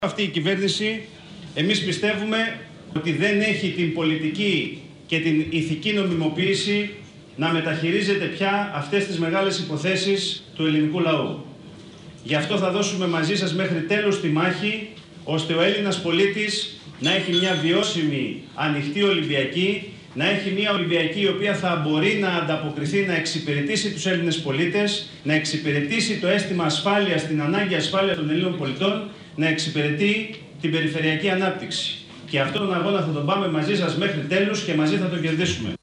Αυτή η κυβέρνηση, εμείς πιστεύουμε ότι δεν έχει την πολιτική και την ηθική νομιμοποίηση να μεταχειρίζεται πια αυτές τις μεγάλες υποθέσεις του ελληνικού λαού. Γι' αυτό θα δώσουμε μαζί σας μέχρι τέλους τη μάχη, ώστε ο Έλληνας πολίτης να έχει μια βιώσιμη, ανοιχτή Ολυμπιακή, να έχει μια Ολυμπιακή η οποία θα μπορεί να ανταποκριθεί, να εξυπηρετήσει τους Έλληνες πολίτες, να εξυπηρετήσει το αίσθημα ασφάλειας, την ανάγκη ασφάλειας των Ελλήνων πολιτών, να εξυπηρετεί την περιφερειακή ανάπτυξη. Και αυτόν τον αγώνα θα τον πάμε μαζί σας μέχρι τέλους και μαζί θα τον κερδίσουμε.